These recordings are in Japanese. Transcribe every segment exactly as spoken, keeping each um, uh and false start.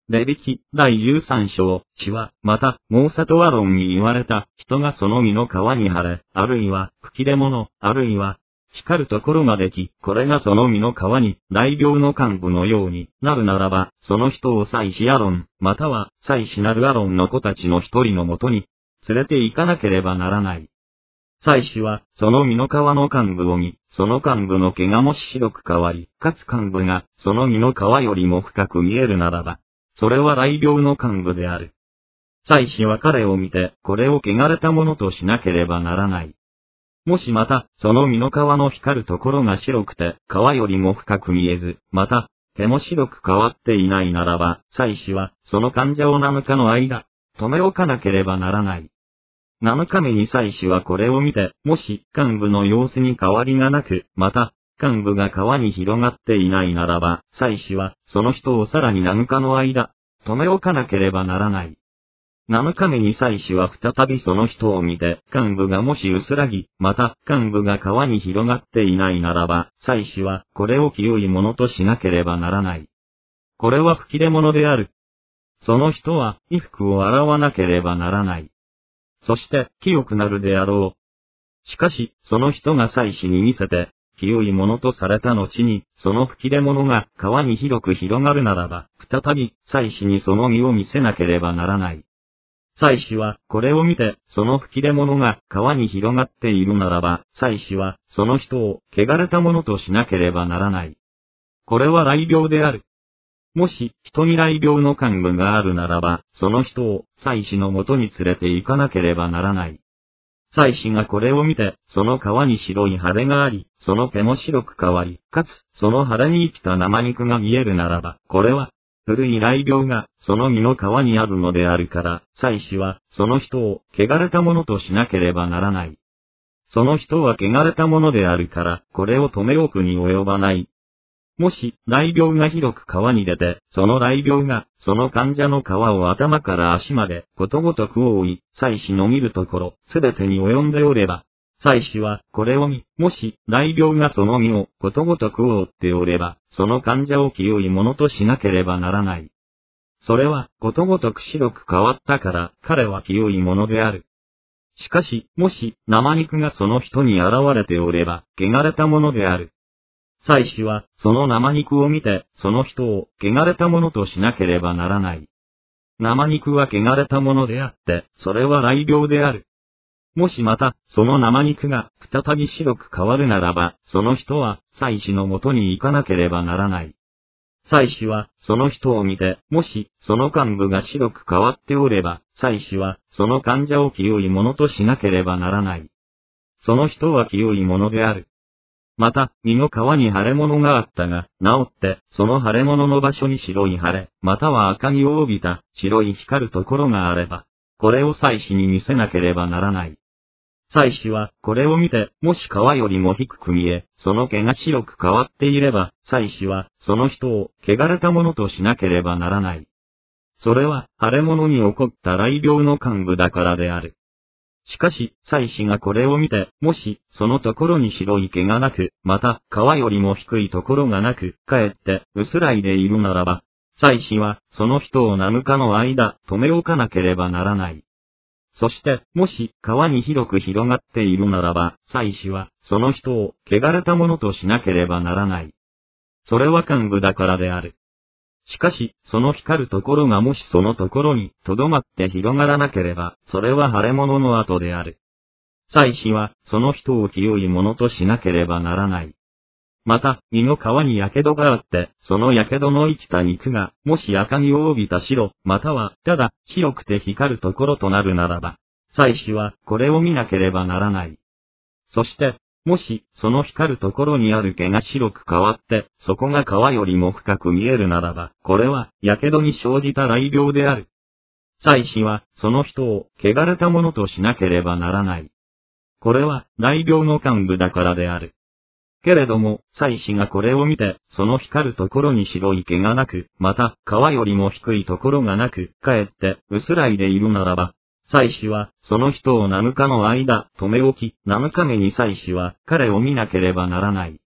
レビ記だいじゅうさん章、血は、また、モーサとアロンに言われた、人がその身の皮に腫れ、あるいは、吹き出物、あるいは、光るところができ、これがその身の皮に、大病の幹部のようになるならば、その人を祭司アロン、または、祭司なるアロンの子たちの一人のもとに、連れて行かなければならない。祭司は、その身の皮の幹部を見、その幹部の毛がもし白く変わり、かつ幹部が、その身の皮よりも深く見えるならば、それは雷病の幹部である。祭司は彼を見て、これを汚れたものとしなければならない。もしまた、その身の皮の光るところが白くて、皮よりも深く見えず、また、毛も白く変わっていないならば、祭司は、その患者をなのかの間、留め置かなければならない。七日目に祭司はこれを見て、もし、幹部の様子に変わりがなく、また、幹部が皮に広がっていないならば、祭司は、その人をさらに七日の間、留め置かなければならない。七日目に祭司は再びその人を見て、幹部がもし薄らぎ、また、幹部が皮に広がっていないならば、祭司は、これを清いものとしなければならない。これは吹き出物である。その人は、衣服を洗わなければならない。そして、清くなるであろう。しかし、その人が祭司に見せて、清いものとされた後に、その吹き出物が皮に広く広がるならば、再び、祭司にその身を見せなければならない。祭司は、これを見て、その吹き出物が皮に広がっているならば、祭司は、その人を、汚れたものとしなければならない。これは雷病である。もし、人に雷病の幹部があるならば、その人を、祭司のもとに連れて行かなければならない。祭司がこれを見て、その皮に白い腫れがあり、その毛も白く変わり、かつ、その腫れに生きた生肉が見えるならば、これは、古い雷病が、その身の皮にあるのであるから、祭司は、その人を、汚れたものとしなければならない。その人は汚れたものであるから、これを留め置くに及ばない。もし、雷病が広く皮に出て、その雷病が、その患者の皮を頭から足まで、ことごとく覆い、祭司の見るところ、すべてに及んでおれば、祭司は、これを見、もし、雷病がその身を、ことごとく覆っておれば、その患者を清いものとしなければならない。それは、ことごとく白く変わったから、彼は清いものである。しかし、もし、生肉がその人に現れておれば、汚れたものである。祭司は、その生肉を見て、その人を、汚れたものとしなければならない。生肉は汚れたものであって、それは雷病である。もしまた、その生肉が、再び白く変わるならば、その人は、祭司のもとに行かなければならない。祭司は、その人を見て、もし、その幹部が白く変わっておれば、祭司は、その患者を清いものとしなければならない。その人は清いものである。また、身の皮に腫れ物があったが、治って、その腫れ物の場所に白い腫れ、または赤みを帯びた、白い光るところがあれば、これを祭司に見せなければならない。祭司は、これを見て、もし皮よりも低く見え、その毛が白く変わっていれば、祭司は、その人を、汚れたものとしなければならない。それは、腫れ物に起こった雷病の幹部だからである。しかし、祭司がこれを見て、もし、そのところに白い毛がなく、また、皮よりも低いところがなく、かえって、薄らいでいるならば、祭司は、その人をなのかの間、留め置かなければならない。そして、もし、皮に広く広がっているならば、祭司は、その人を、汚れたものとしなければならない。それは幹部だからである。しかし、その光るところがもしそのところに、とどまって広がらなければ、それは腫れ物の跡である。祭司は、その人を清いものとしなければならない。また、身の皮に火傷があって、その火傷の生きた肉が、もし赤みを帯びた白、または、ただ、白くて光るところとなるならば、祭司は、これを見なければならない。そして、もし、その光るところにある毛が白く変わって、そこが皮よりも深く見えるならば、これは、火傷に生じた雷病である。祭司は、その人を、汚れたものとしなければならない。これは、雷病の幹部だからである。けれども、祭司がこれを見て、その光るところに白い毛がなく、また、皮よりも低いところがなく、かえって、薄らいでいるならば、祭司は、その人をなのかの間、留め置き、なのか目に祭司は、彼を見なければならない。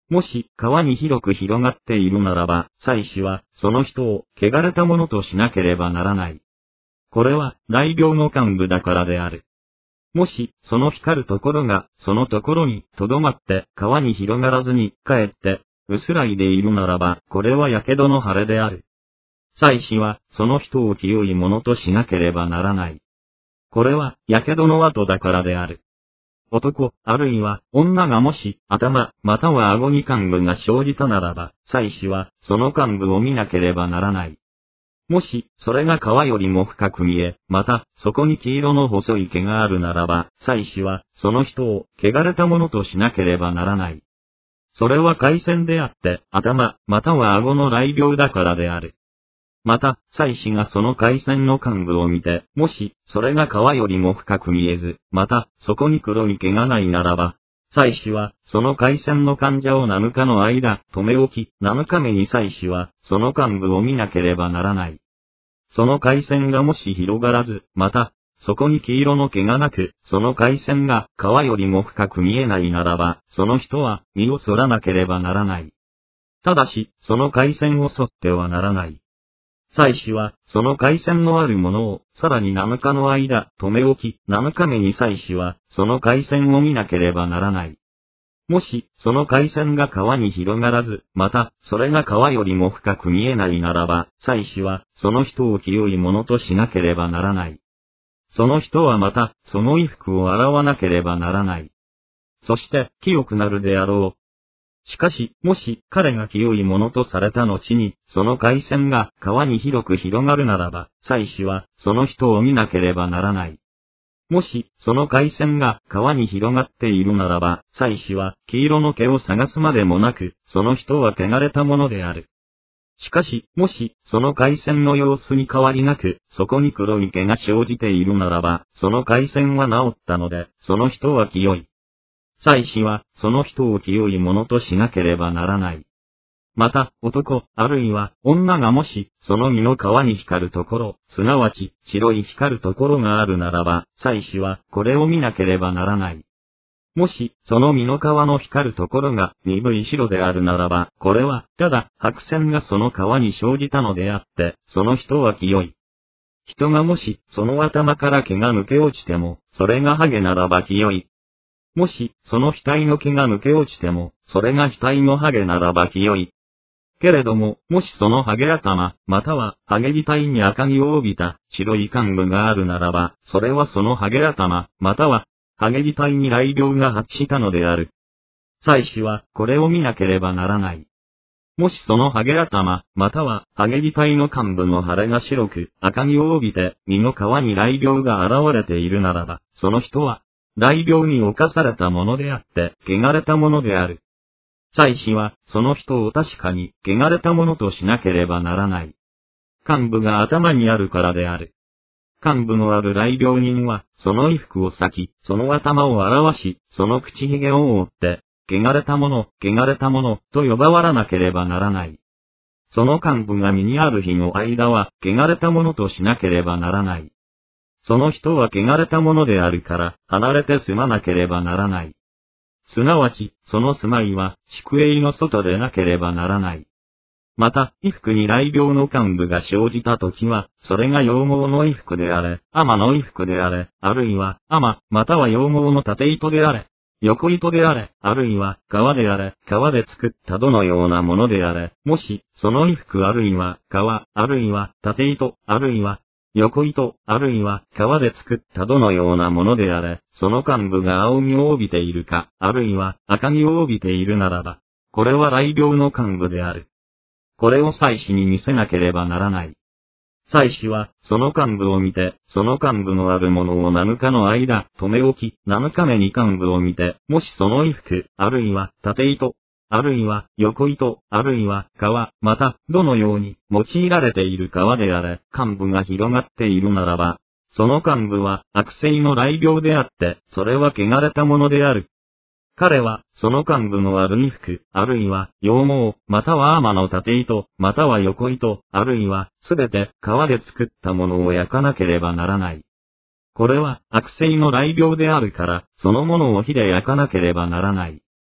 もし川に広く広がっているならば、祭司はその人を汚れたものとしなければならない。これは雷病の幹部だからである。もしその光るところがそのところに留まって川に広がらずにかえって薄らいでいるならば、これは火傷の腫れである。祭司はその人を清いものとしなければならない。これは火傷の跡だからである。男、あるいは女がもし頭、または顎に患部が生じたならば、祭司はその患部を見なければならない。もし、それが皮よりも深く見え、また、そこに黄色の細い毛があるならば、祭司はその人を汚れたものとしなければならない。それは海鮮であって、頭、または顎の雷病だからである。また、祭司がその海鮮の患部を見て、もし、それが皮よりも深く見えず、また、そこに黒い毛がないならば、祭司は、その海鮮の患者をなのかの間、止め置き、なのか目に祭司は、その患部を見なければならない。その海鮮がもし広がらず、また、そこに黄色の毛がなく、その海鮮が皮よりも深く見えないならば、その人は、身を剃らなければならない。ただし、その海鮮を剃ってはならない。祭司は、その海鮮のあるものを、さらになのかの間、止め置き、なのか目に祭司は、その海鮮を見なければならない。もし、その海鮮が川に広がらず、また、それが川よりも深く見えないならば、祭司は、その人を清いものとしなければならない。その人はまた、その衣服を洗わなければならない。そして、清くなるであろう。しかし、もし、彼が清いものとされた後に、その海鮮が川に広く広がるならば、祭司は、その人を見なければならない。もし、その海鮮が川に広がっているならば、祭司は、黄色の毛を探すまでもなく、その人は汚れたものである。しかし、もし、その海鮮の様子に変わりなく、そこに黒い毛が生じているならば、その海鮮は治ったので、その人は清い。祭司は、その人を清いものとしなければならない。また、男、あるいは、女がもし、その身の皮に光るところ、すなわち、白い光るところがあるならば、祭司は、これを見なければならない。もし、その身の皮の光るところが、鈍い白であるならば、これは、ただ、白線がその皮に生じたのであって、その人は清い。人がもし、その頭から毛が抜け落ちても、それがハゲならば清い。もし、その額の毛が抜け落ちても、それが額のハゲならば清い。けれども、もしそのハゲ頭、または、ハゲ額に赤みを帯びた、白い患部があるならば、それはそのハゲ頭、または、ハゲ額に雷病が発したのである。祭司は、これを見なければならない。もしそのハゲ頭、または、ハゲ額の患部の腫れが白く、赤みを帯びて、身の皮に雷病が現れているならば、その人は、雷病に侵されたものであって、汚れたものである。祭司は、その人を確かに、汚れたものとしなければならない。患部が頭にあるからである。患部のある雷病人は、その衣服を裂き、その頭を表し、その口ひげを覆って、汚れたもの、汚れたもの、と呼ばわらなければならない。その患部が身にある日の間は、汚れたものとしなければならない。その人は汚れたものであるから、離れて住まなければならない。すなわち、その住まいは、宿営の外でなければならない。また、衣服に雷病の患部が生じたときは、それが羊毛の衣服であれ、天の衣服であれ、あるいは、天、または羊毛の縦糸であれ、横糸であれ、あるいは、革であれ、革で作ったどのようなものであれ、もし、その衣服あるいは、革、あるいは、縦糸、あるいは、横糸、あるいは、革で作ったどのようなものであれ、その患部が青みを帯びているか、あるいは、赤みを帯びているならば、これは雷病の患部である。これを祭司に見せなければならない。祭司は、その患部を見て、その患部のあるものをなのかの間、止め置き、なのか目に患部を見て、もしその衣服、あるいは、縦糸、あるいは、横糸、あるいは、革、また、どのように、用いられている革であれ、患部が広がっているならば、その患部は、悪性の雷病であって、それは汚れたものである。彼は、その患部のある衣服、あるいは、羊毛、または天の縦糸、または横糸、あるいは、すべて、革で作ったものを焼かなければならない。これは、悪性の雷病であるから、そのものを火で焼かなければならない。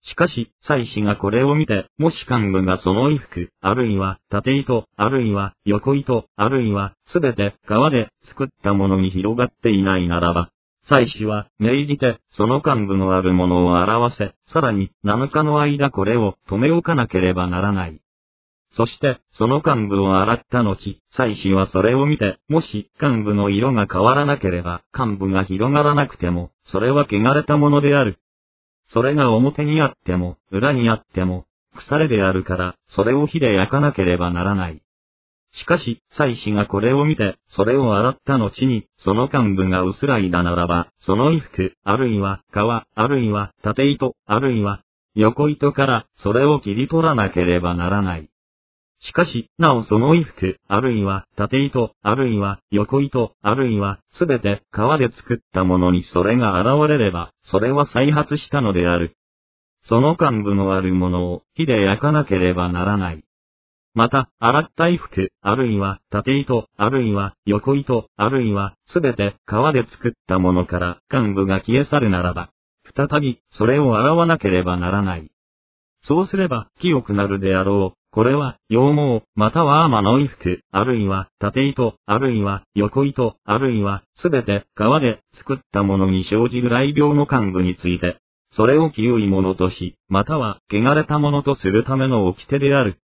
しかし、祭司がこれを見て、もし幹部がその衣服、あるいは縦糸、あるいは横糸、あるいはすべて革で作ったものに広がっていないならば、祭司は命じてその幹部のあるものを表せ、さらになのかの間これを留め置かなければならない。そして、その幹部を洗った後、祭司はそれを見て、もし幹部の色が変わらなければ、幹部が広がらなくても、それは汚れたものである。それが表にあっても、裏にあっても、腐れであるから、それを火で焼かなければならない。しかし、祭司がこれを見て、それを洗った後に、その幹部が薄らいだならば、その衣服、あるいは革、あるいは縦糸、あるいは横糸から、それを切り取らなければならない。しかし、なおその衣服、あるいは縦糸、あるいは横糸、あるいはすべて革で作ったものにそれが現れれば、それは再発したのである。その幹部のあるものを火で焼かなければならない。また、洗った衣服、あるいは縦糸、あるいは横糸、あるいはすべて革で作ったものから幹部が消え去るならば、再びそれを洗わなければならない。そうすれば清くなるであろう。これは、羊毛、または天の衣服、あるいは縦糸、あるいは横糸、あるいはすべて革で作ったものに生じる雷病の幹部について、それを清いものとし、または汚れたものとするための掟である。